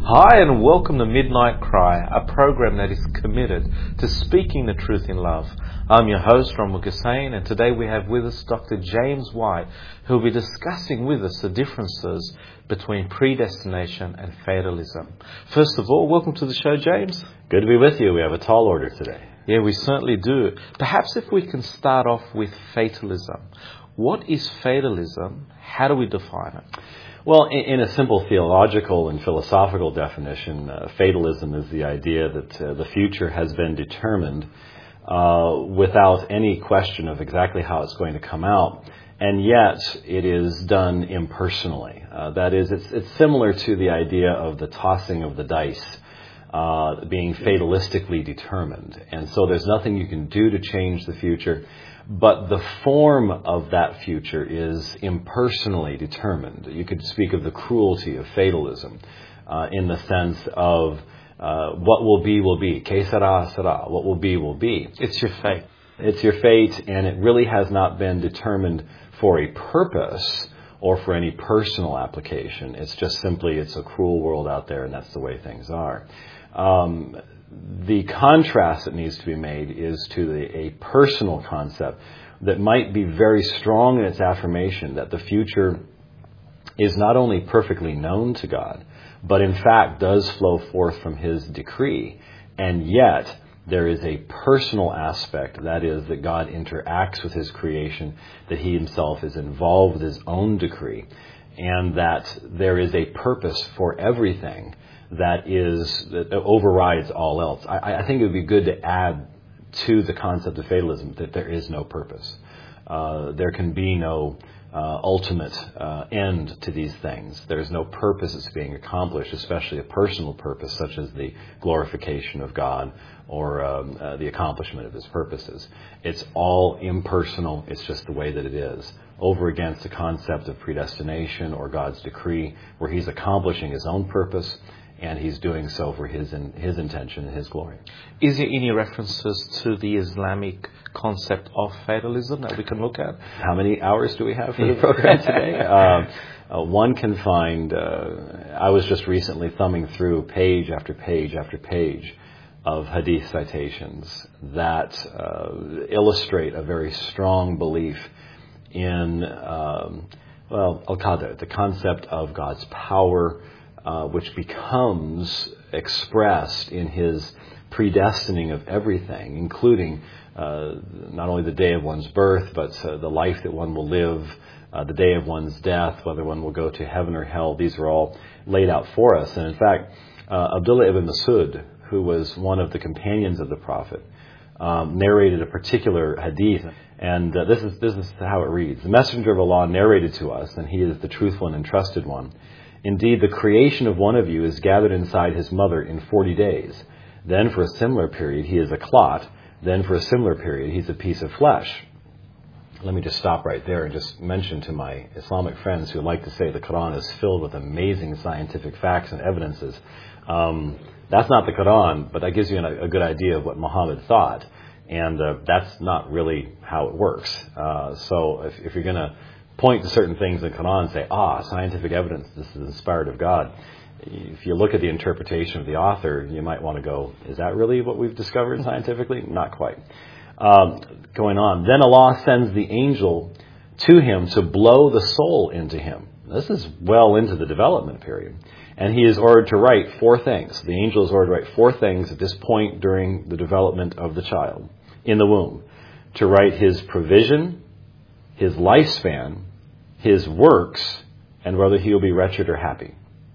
Hi and welcome to Midnight Cry, a program that is committed to speaking the truth in love. I'm your host, Ramul Hussain, and today we have with us Dr. James White, who will be discussing with us the differences between predestination and fatalism. First of all, welcome to the show, James. Good to be with you. We have a tall order today. Yeah, we certainly do. Perhaps if we can start off with fatalism. What is fatalism? How do we define it? Well, in a simple theological and philosophical definition, fatalism is the idea that the future has been determined without any question of exactly how it's going to come out, and yet it is done impersonally. That is, it's similar to the idea of the tossing of the dice being fatalistically determined. And so there's nothing you can do to change the future. But the form of that future is impersonally determined. You could speak of the cruelty of fatalism in the sense of what will be. Que sera, sera. What will be, will be. It's your fate. It's your fate, and it really has not been determined for a purpose or for any personal application. It's just simply, it's a cruel world out there, and that's the way things are. The contrast that needs to be made is to a personal concept that might be very strong in its affirmation that the future is not only perfectly known to God, but in fact does flow forth from His decree. And yet there is a personal aspect, that is, that God interacts with His creation, that He Himself is involved with His own decree, and that there is a purpose for everything that overrides all else. I think it would be good to add to the concept of fatalism that there is no purpose. There can be no ultimate end to these things. There is no purpose that's being accomplished, especially a personal purpose such as the glorification of God or the accomplishment of His purposes. It's all impersonal. It's just the way that it is. Over against the concept of predestination or God's decree, where He's accomplishing His own purpose, and He's doing so for His intention and His glory. Is there any references to the Islamic concept of fatalism that we can look at? How many hours do we have for the program today? One can find, I was just recently thumbing through page after page after page of hadith citations that illustrate a very strong belief in, al-qadr, the concept of God's power, which becomes expressed in His predestining of everything, including not only the day of one's birth, but the life that one will live, the day of one's death, whether one will go to heaven or hell. These are all laid out for us. And in fact, Abdullah ibn Masud, who was one of the companions of the Prophet, narrated a particular hadith. And this is how it reads. The Messenger of Allah narrated to us, and he is the truthful and entrusted one, "Indeed, the creation of one of you is gathered inside his mother in 40 days. Then for a similar period, he is a clot. Then for a similar period, he's a piece of flesh." Let me just stop right there and just mention to my Islamic friends who like to say the Quran is filled with amazing scientific facts and evidences. That's not the Quran, but that gives you a good idea of what Muhammad thought. And that's not really how it works. So if you're going to point to certain things in the Quran and say, scientific evidence, this is inspired of God. If you look at the interpretation of the author, you might want to go, is that really what we've discovered scientifically? Not quite. Going on. Then Allah sends the angel to him to blow the soul into him. This is well into the development period. And he is ordered to write 4 things. The angel is ordered to write 4 things at this point during the development of the child in the womb. To write his provision, his lifespan, his works, and whether he will be wretched or happy.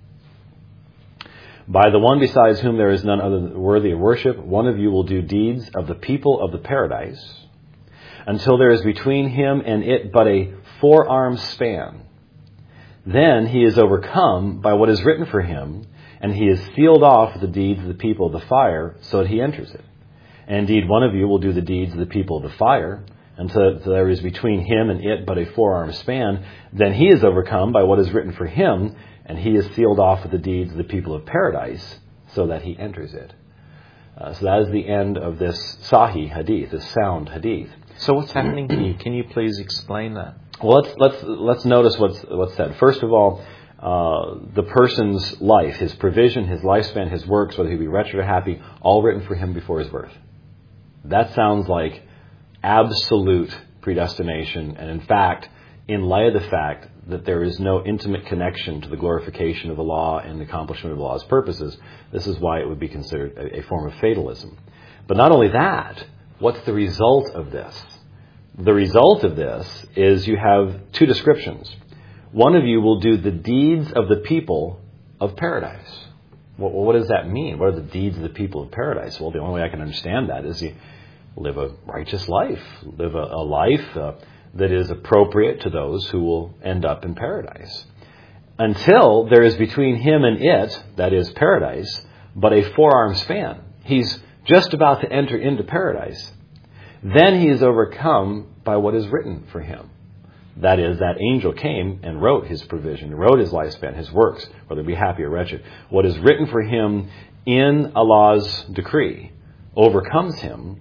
By the one besides whom there is none other worthy of worship, one of you will do deeds of the people of the paradise, until there is between him and it but a 4-arm span. Then he is overcome by what is written for him, and he is sealed off with the deeds of the people of the fire, so that he enters it. And indeed, one of you will do the deeds of the people of the fire, until there is between him and it but a 4-arm span. Then he is overcome by what is written for him, and he is sealed off with the deeds of the people of paradise, so that he enters it. So that is the end of this Sahih hadith, this sound hadith. So what's happening here? Can you please explain that? Well, let's notice what's said. First of all, the person's life, his provision, his lifespan, his works, whether he be wretched or happy, all written for him before his birth. That sounds like absolute predestination, and in fact, in light of the fact that there is no intimate connection to the glorification of the law and the accomplishment of the law's purposes, this is why it would be considered a form of fatalism. But not only that, what's the result of this? The result of this is you have two descriptions. One of you will do the deeds of the people of paradise. Well, what does that mean? What are the deeds of the people of paradise? Well, the only way I can understand that is you live a righteous life, live a life that is appropriate to those who will end up in paradise. Until there is between him and it, that is paradise, but a forearm span. He's just about to enter into paradise. Then he is overcome by what is written for him. That is, that angel came and wrote his provision, wrote his lifespan, his works, whether it be happy or wretched. What is written for him in Allah's decree overcomes him,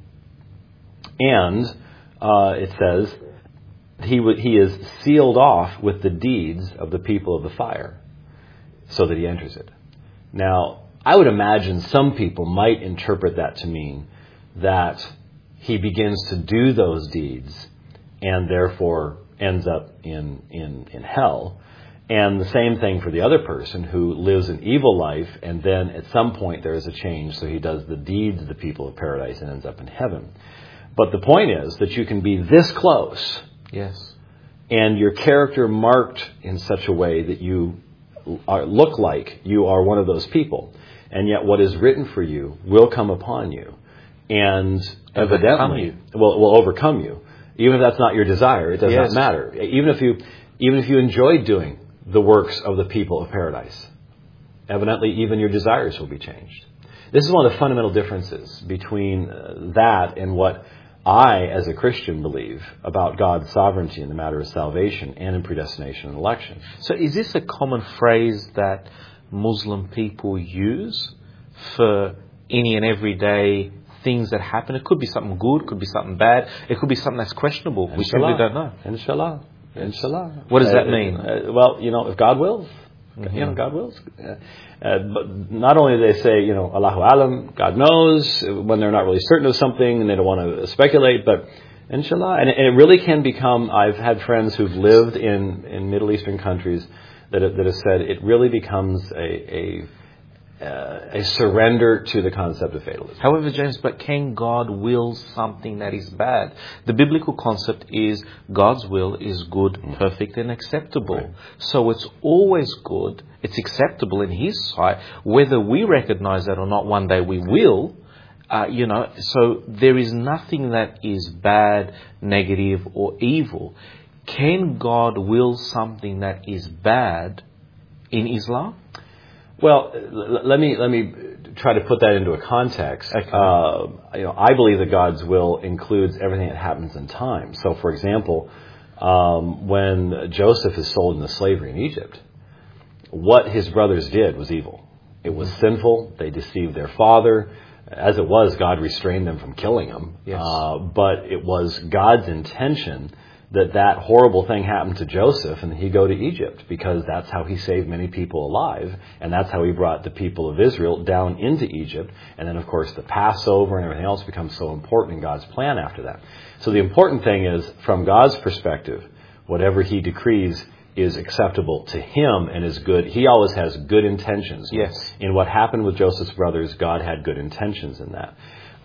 and it says he is sealed off with the deeds of the people of the fire, so that he enters it. Now, I would imagine some people might interpret that to mean that he begins to do those deeds and therefore ends up in hell. And the same thing for the other person who lives an evil life, and then at some point there is a change, so he does the deeds of the people of paradise and ends up in heaven. But the point is that you can be this close, Yes. and your character marked in such a way that you look like you are one of those people, and yet what is written for you will come upon you, and evidently will overcome you. Even if that's not your desire, it does not matter. Even if you enjoy doing the works of the people of paradise, evidently even your desires will be changed. This is one of the fundamental differences between that and what I, as a Christian, believe about God's sovereignty in the matter of salvation and in predestination and election. So is this a common phrase that Muslim people use for any and everyday things that happen? It could be something good, it could be something bad, it could be something that's questionable. We simply don't know. Inshallah. Inshallah. What does that mean? Well, if God wills. God wills. But not only do they say, Allahu Alam, God knows, when they're not really certain of something and they don't want to speculate, but inshallah. And it really can become, I've had friends who've lived in Middle Eastern countries that have said it really becomes a surrender to the concept of fatalism. However, James, but can God will something that is bad? The biblical concept is God's will is good, perfect, and acceptable. Right. So it's always good, it's acceptable in His sight, whether we recognize that or not. One day we will, so there is nothing that is bad, negative, or evil. Can God will something that is bad in Islam? Well, let me try to put that into a context. Okay. I believe that God's will includes everything that happens in time. So, for example, when Joseph is sold into slavery in Egypt, what his brothers did was evil. It was sinful. They deceived their father. As it was, God restrained them from killing him. Yes. But it was God's intention that horrible thing happened to Joseph and he go to Egypt, because that's how he saved many people alive, and that's how he brought the people of Israel down into Egypt. And then, of course, the Passover and everything else becomes so important in God's plan after that. So the important thing is, from God's perspective, whatever He decrees is acceptable to Him and is good. He always has good intentions. Yes. In what happened with Joseph's brothers, God had good intentions in that.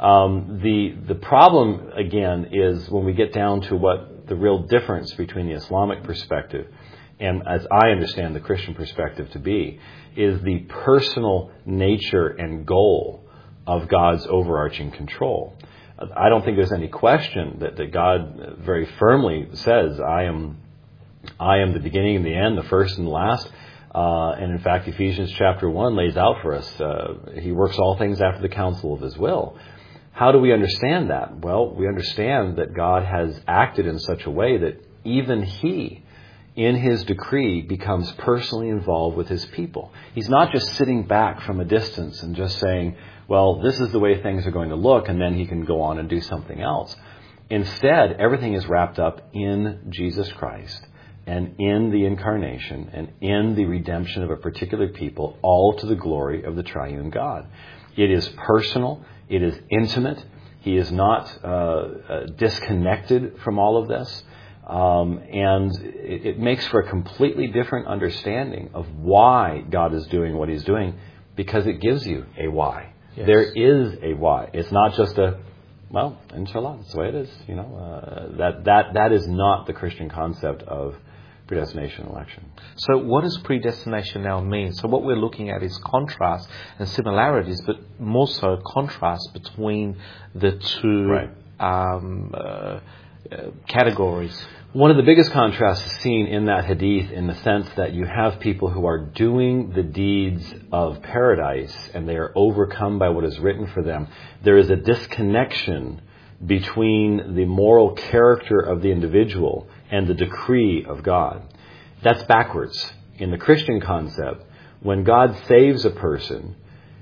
The problem, again, is when we get down to what the real difference between the Islamic perspective and, as I understand the Christian perspective to be, is the personal nature and goal of God's overarching control. I don't think there's any question that God very firmly says, I am the beginning and the end, the first and the last. And in fact, Ephesians chapter 1 lays out for us, He works all things after the counsel of His will. How do we understand that? Well, we understand that God has acted in such a way that even He, in His decree, becomes personally involved with His people. He's not just sitting back from a distance and just saying, well, this is the way things are going to look, and then He can go on and do something else. Instead, everything is wrapped up in Jesus Christ. and in the incarnation and in the redemption of a particular people, all to the glory of the triune God. It is personal. It is intimate. He is not disconnected from all of this. And it makes for a completely different understanding of why God is doing what He's doing, because it gives you a why. Yes. There is a why. It's not just a, well, inshallah, that's the way it is. You know, that is not the Christian concept of predestination and election. So what does predestination now mean? So what we're looking at is contrast and similarities, but more so contrast between the two categories. One of the biggest contrasts is seen in that hadith, in the sense that you have people who are doing the deeds of paradise and they are overcome by what is written for them. There is a disconnection between the moral character of the individual and the decree of God. That's backwards. In the Christian concept, when God saves a person,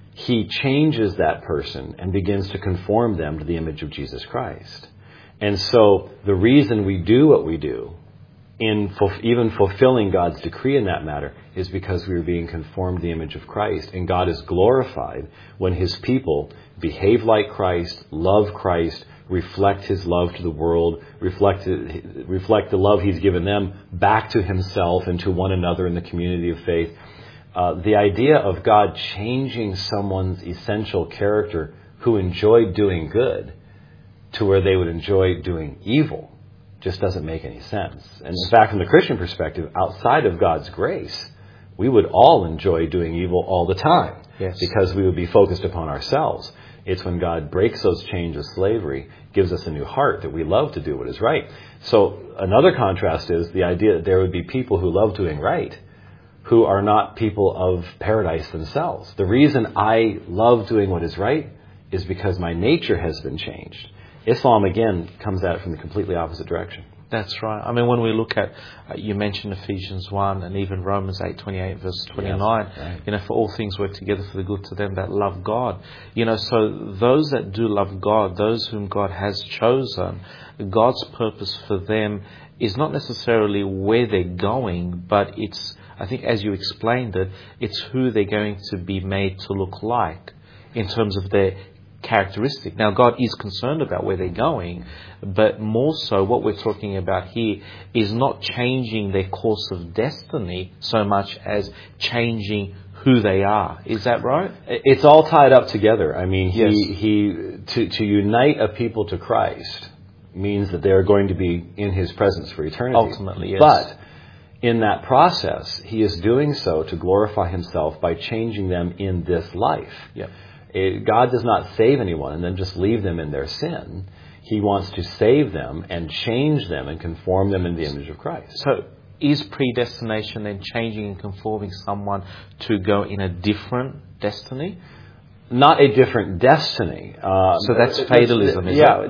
He changes that person and begins to conform them to the image of Jesus Christ. And so the reason we do what we do, in even fulfilling God's decree in that matter, is because we are being conformed to the image of Christ. And God is glorified when His people behave like Christ, love Christ, reflect His love to the world, reflect the love He's given them back to Himself and to one another in the community of faith. The idea of God changing someone's essential character who enjoyed doing good to where they would enjoy doing evil just doesn't make any sense. And in fact, from the Christian perspective, outside of God's grace, we would all enjoy doing evil all the time. Yes. Because we would be focused upon ourselves. It's when God breaks those chains of slavery, gives us a new heart, that we love to do what is right. So another contrast is the idea that there would be people who love doing right, who are not people of paradise themselves. The reason I love doing what is right is because my nature has been changed. Islam, again, comes at it from the completely opposite direction. That's right. I mean, when we look at, you mentioned Ephesians 1 and even Romans 8:28 verse 29, yes, right. You know, for all things work together for the good to them that love God. You know, so those that do love God, those whom God has chosen, God's purpose for them is not necessarily where they're going, but it's, I think as you explained it, it's who they're going to be made to look like in terms of their characteristic. Now, God is concerned about where they're going, but more so what we're talking about here is not changing their course of destiny so much as changing who they are. Is that right? It's all tied up together. I mean, Yes. to unite a people to Christ means that they are going to be in His presence for eternity. Ultimately, yes. But in that process, He is doing so to glorify Himself by changing them in this life. Yeah. God does not save anyone and then just leave them in their sin. He wants to save them and change them and conform them in the image of Christ. So is predestination then changing and conforming someone to go in a different destiny? Not a different destiny. So that's fatalism, is yeah, it?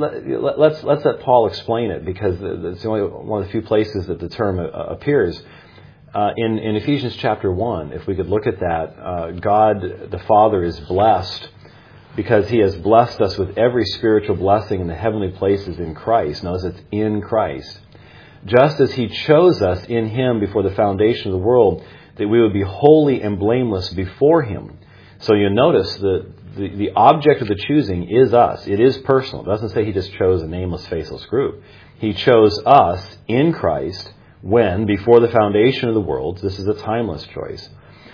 Let's let Paul explain it, because it's only one of the few places that the term appears. In Ephesians chapter 1, if we could look at that, God the Father is blessed because He has blessed us with every spiritual blessing in the heavenly places in Christ. Notice it's in Christ. Just as He chose us in Him before the foundation of the world, that we would be holy and blameless before Him. So you notice that the object of the choosing is us. It is personal. It doesn't say He just chose a nameless, faceless group. He chose us in Christ when, before the foundation of the world, this is a timeless choice,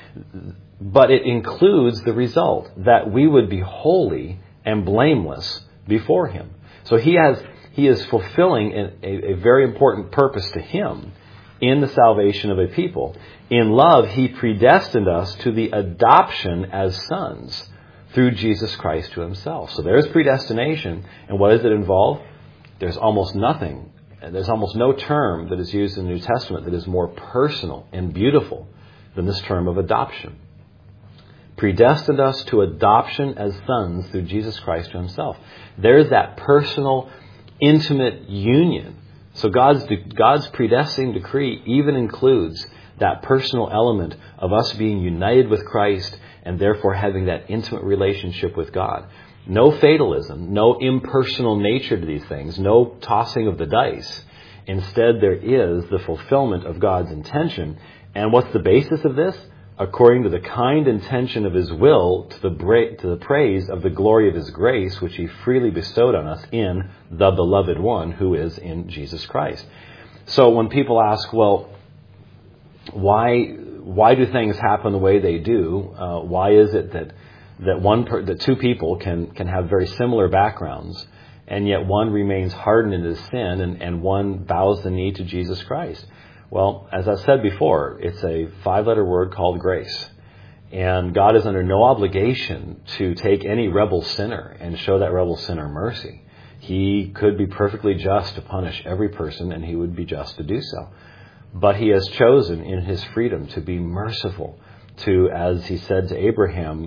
but it includes the result that we would be holy and blameless before Him. So He is fulfilling a very important purpose to Him in the salvation of a people. In love, He predestined us to the adoption as sons through Jesus Christ to Himself. So there's predestination, and what does it involve? There's almost nothing. There's almost no term that is used in the New Testament that is more personal and beautiful than this term of adoption. Predestined us to adoption as sons through Jesus Christ to Himself. There's that personal, intimate union. So God's predestining decree even includes that personal element of us being united with Christ and therefore having that intimate relationship with God. No fatalism, no impersonal nature to these things, no tossing of the dice. Instead, there is the fulfillment of God's intention. And what's the basis of this? According to the kind intention of His will, to the praise of the glory of His grace, which He freely bestowed on us in the Beloved One, who is in Jesus Christ. So when people ask, well, why do things happen the way they do? Why is it that two people can have very similar backgrounds, and yet one remains hardened in his sin, and one bows the knee to Jesus Christ? Well, as I've said before, it's a 5-letter word called grace. And God is under no obligation to take any rebel sinner and show that rebel sinner mercy. He could be perfectly just to punish every person, and He would be just to do so. But He has chosen in His freedom to be merciful to, as He said to Abraham,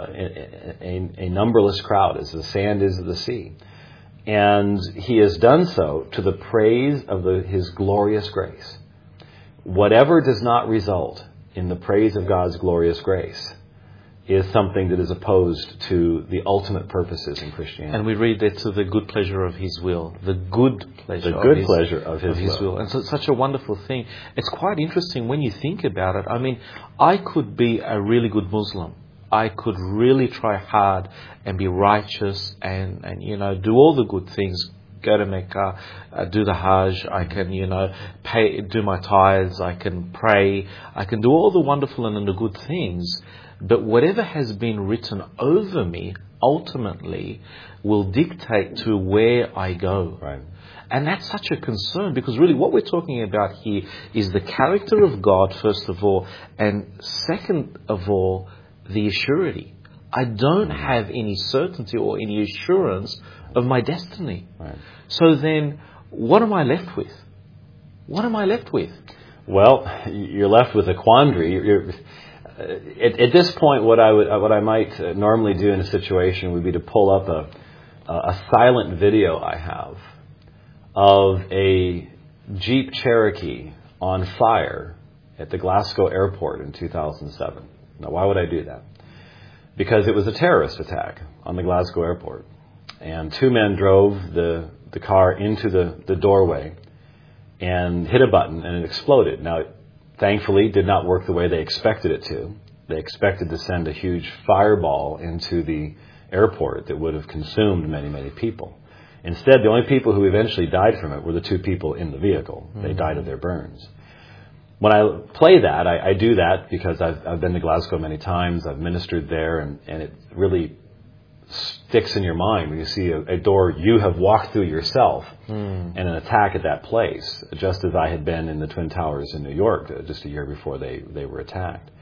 a numberless crowd, as the sand is of the sea. And He has done so to the praise of His glorious grace. Whatever does not result in the praise of God's glorious grace is something that is opposed to the ultimate purposes in Christianity. And we read that to the good pleasure of His will. The good pleasure of His will. And so it's such a wonderful thing. It's quite interesting when you think about it. I mean, I could be a really good Muslim. I could really try hard and be righteous and do all the good things. Go to Mecca, do the Hajj, I can, do my tithes, I can pray, I can do all the wonderful and the good things. But whatever has been written over me ultimately will dictate to where I go. Right. And that's such a concern, because really what we're talking about here is the character of God, first of all, and second of all, the assurity. I don't have any certainty or any assurance of my destiny. Right. So then, what am I left with? What am I left with? Well, you're left with a quandary. At this point, what I might normally do in a situation would be to pull up a silent video I have of a Jeep Cherokee on fire at the Glasgow airport in 2007. Now, why would I do that? Because it was a terrorist attack on the Glasgow airport. And 2 men drove the car into the doorway and hit a button, and it exploded. Now, thankfully, it did not work the way they expected it to. They expected to send a huge fireball into the airport that would have consumed many, many people. Instead, the only people who eventually died from it were the 2 people in the vehicle. Mm-hmm. They died of their burns. When I play that, I do that because I've been to Glasgow many times. I've ministered there, and it really sticks in your mind when you see a door you have walked through yourself and an attack at that place, just as I had been in the Twin Towers in New York just a year before they were attacked.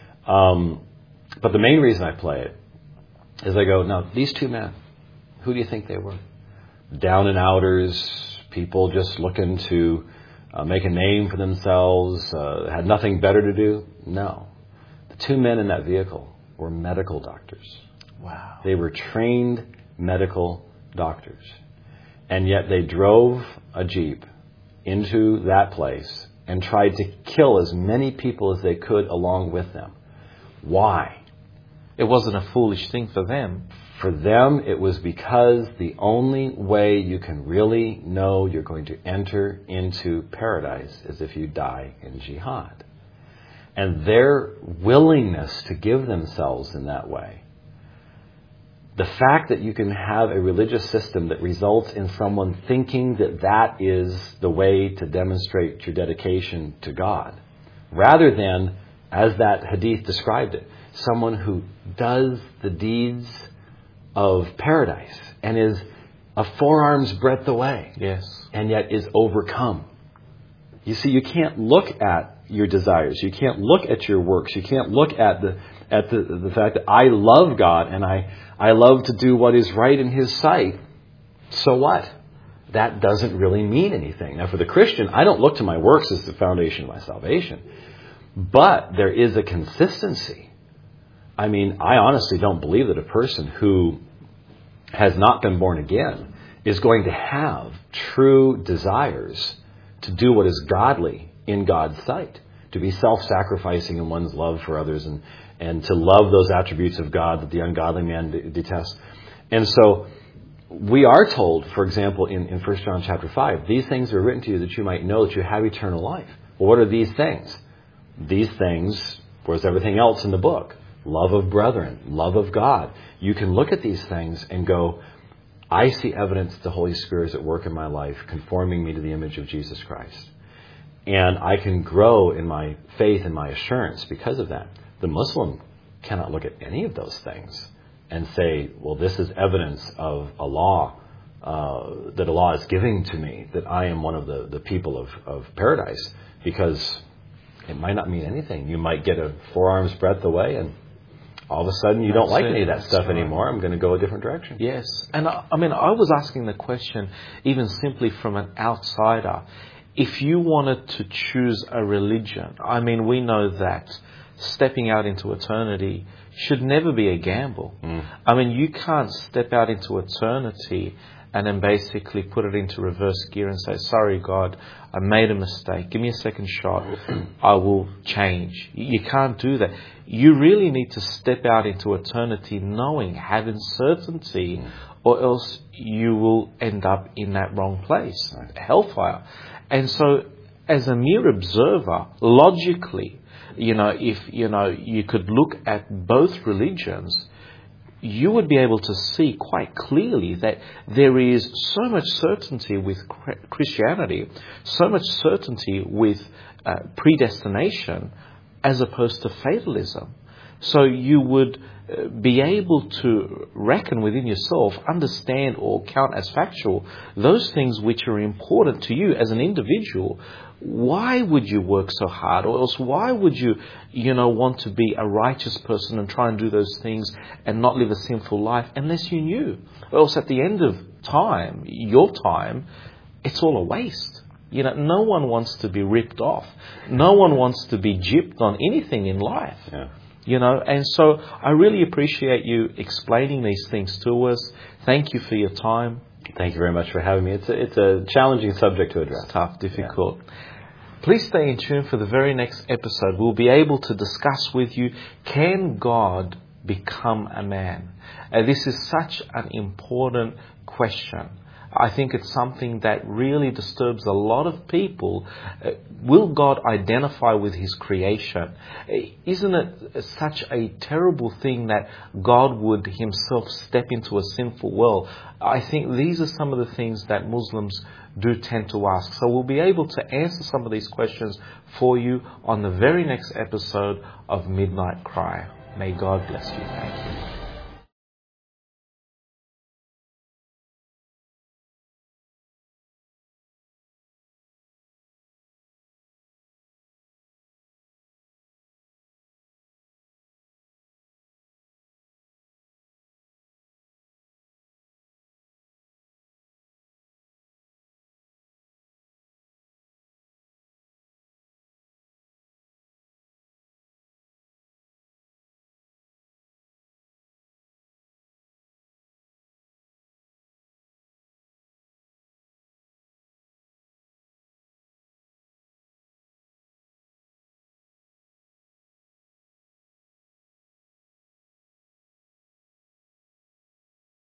But the main reason I play it is I go, now, these 2 men, who do you think they were? Down and outers, people just looking to make a name for themselves, had nothing better to do? No. The 2 men in that vehicle were medical doctors. Wow. They were trained medical doctors. And yet they drove a Jeep into that place and tried to kill as many people as they could along with them. Why? It wasn't a foolish thing for them. For them, it was because the only way you can really know you're going to enter into paradise is if you die in jihad. And their willingness to give themselves in that way, the fact that you can have a religious system that results in someone thinking that that is the way to demonstrate your dedication to God, rather than, as that hadith described it, someone who does the deeds of paradise and is a forearm's breadth away. Yes. And yet is overcome. You see, you can't look at your desires. You can't look at your works. You can't look at the fact that I love God and I love to do what is right in His sight. So what? That doesn't really mean anything. Now, for the Christian, I don't look to my works as the foundation of my salvation. But there is a consistency. I mean, I honestly don't believe that a person who has not been born again is going to have true desires to do what is godly in God's sight, to be self-sacrificing in one's love for others and to love those attributes of God that the ungodly man detests. And so we are told, for example, in 1 John chapter 5, these things are written to you that you might know that you have eternal life. Well, what are these things? These things, whereas everything else in the book, love of brethren, love of God. You can look at these things and go, I see evidence that the Holy Spirit is at work in my life, conforming me to the image of Jesus Christ. And I can grow in my faith and my assurance because of that. The Muslim cannot look at any of those things and say, well, this is evidence of a law that Allah is giving to me, that I am one of the people of paradise, because it might not mean anything. You might get a forearm's breadth away and all of a sudden you don't like any of that stuff anymore. I'm going to go a different direction. Yes. And I was asking the question even simply from an outsider. If you wanted to choose a religion, we know that stepping out into eternity should never be a gamble. You can't step out into eternity and then basically put it into reverse gear and say, sorry, God, I made a mistake. Give me a second shot. I will change. You can't do that. You really need to step out into eternity knowing, having certainty, or else you will end up in that wrong place, hellfire. And so as a mere observer, logically, if you could look at both religions, you would be able to see quite clearly that there is so much certainty with Christianity, so much certainty with predestination, as opposed to fatalism. So you would be able to reckon within yourself, understand or count as factual those things which are important to you as an individual. Why would you work so hard? Or else why would you, want to be a righteous person and try and do those things and not live a sinful life unless you knew? Or else at the end of time, your time, it's all a waste. No one wants to be ripped off. No one wants to be gypped on anything in life. Yeah. And so I really appreciate you explaining these things to us. Thank you for your time. Thank you very much for having me. It's a challenging subject to address. It's tough, difficult. Yeah. Please stay in tune for the very next episode. We'll be able to discuss with you, can God become a man? This is such an important question. I think it's something that really disturbs a lot of people. Will God identify with His creation? Isn't it such a terrible thing that God would Himself step into a sinful world? I think these are some of the things that Muslims do tend to ask. So we'll be able to answer some of these questions for you on the very next episode of Midnight Cry. May God bless you. Thank you.